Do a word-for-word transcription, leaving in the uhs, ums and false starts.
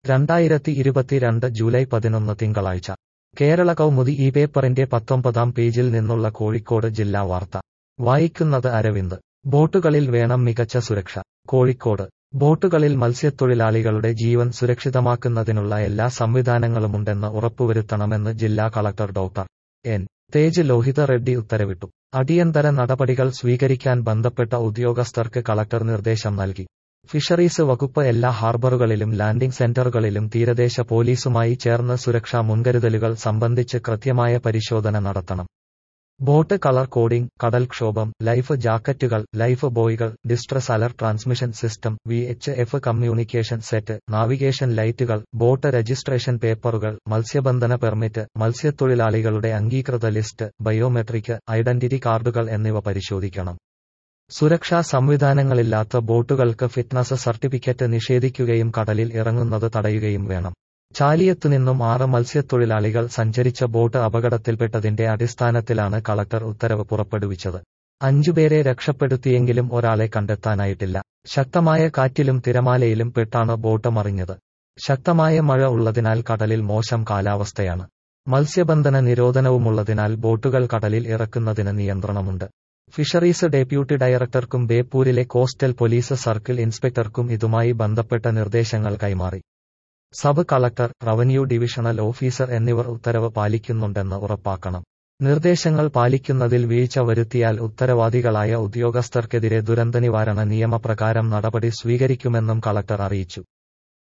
രണ്ടായിരത്തി ഇരുപത്തിരണ്ട് ജൂലൈ പതിനൊന്ന് തിങ്കളാഴ്ച കേരള കൗമുദി ഈ പേപ്പറിന്റെ പത്തൊമ്പതാം പേജിൽ നിന്നുള്ള കോഴിക്കോട് ജില്ലാ വാർത്ത വായിക്കുന്നത് അരവിന്ദ്. ബോട്ടുകളിൽ വേണം മികച്ച സുരക്ഷ. കോഴിക്കോട് ബോട്ടുകളിൽ മത്സ്യത്തൊഴിലാളികളുടെ ജീവൻ സുരക്ഷിതമാക്കുന്നതിനുള്ള എല്ലാ സംവിധാനങ്ങളുമുണ്ടെന്ന് ഉറപ്പുവരുത്തണമെന്ന് ജില്ലാ collector doctor N Tej Lohitha Reddy ഉത്തരവിട്ടു. അടിയന്തര നടപടികൾ സ്വീകരിക്കാൻ ബന്ധപ്പെട്ട ഉദ്യോഗസ്ഥർക്ക് കളക്ടർ നിർദ്ദേശം നൽകി. ഫിഷറീസ് വകുപ്പ് എല്ലാ ഹാർബറുകളിലും ലാൻഡിംഗ് സെന്ററുകളിലും തീരദേശ പോലീസുമായി ചേർന്ന് സുരക്ഷാ മുൻകരുതലുകൾ സംബന്ധിച്ച് കൃത്യമായ പരിശോധന നടത്തണം. ബോട്ട് കളർ കോഡിംഗ്, കടൽക്ഷോഭം, ലൈഫ് ജാക്കറ്റുകൾ, ലൈഫ് ബോയികൾ, distress alert transmission system, V H F communication set, navigation ലൈറ്റുകൾ, ബോട്ട് രജിസ്ട്രേഷൻ പേപ്പറുകൾ, മത്സ്യബന്ധന പെർമിറ്റ്, മത്സ്യത്തൊഴിലാളികളുടെ അംഗീകൃത ലിസ്റ്റ്, ബയോമെട്രിക് ഐഡന്റിറ്റി കാർഡുകൾ എന്നിവ പരിശോധിക്കണം. സുരക്ഷാ സംവിധാനങ്ങളില്ലാത്ത ബോട്ടുകൾക്ക് ഫിറ്റ്നസ് സർട്ടിഫിക്കറ്റ് നിഷേധിക്കുകയും കടലിൽ ഇറങ്ങുന്നത് തടയുകയും വേണം. ചാലിയത്തുനിന്നും ആറ് മത്സ്യത്തൊഴിലാളികൾ സഞ്ചരിച്ച ബോട്ട് അപകടത്തിൽപ്പെട്ടതിന്റെ അടിസ്ഥാനത്തിലാണ് കളക്ടർ ഉത്തരവ് പുറപ്പെടുവിച്ചത്. അഞ്ചുപേരെ രക്ഷപ്പെടുത്തിയെങ്കിലും ഒരാളെ കണ്ടെത്താനായിട്ടില്ല. ശക്തമായ കാറ്റിലും തിരമാലയിലും പെട്ടാണ് ബോട്ട് മറിഞ്ഞത്. ശക്തമായ മഴ ഉള്ളതിനാൽ കടലിൽ മോശം കാലാവസ്ഥയാണ്. മത്സ്യബന്ധന നിരോധനവുമുള്ളതിനാൽ ബോട്ടുകൾ കടലിൽ ഇറക്കുന്നതിന് നിയന്ത്രണമുണ്ട്. ഫിഷറീസ് ഡെപ്യൂട്ടി ഡയറക്ടർക്കും ബേപ്പൂരിലെ കോസ്റ്റൽ പോലീസ് സർക്കിൾ ഇൻസ്പെക്ടർക്കും ഇതുമായി ബന്ധപ്പെട്ട നിർദ്ദേശങ്ങൾ കൈമാറി. Sub collector, revenue divisional officer എന്നിവർ ഉത്തരവ് പാലിക്കുന്നുണ്ടെന്ന് ഉറപ്പാക്കണം. നിർദ്ദേശങ്ങൾ പാലിക്കുന്നതിൽ വീഴ്ച വരുത്തിയാൽ ഉത്തരവാദികളായ ഉദ്യോഗസ്ഥർക്കെതിരെ ദുരന്തനിവാരണ നിയമപ്രകാരം നടപടി സ്വീകരിക്കുമെന്നും കളക്ടർ അറിയിച്ചു.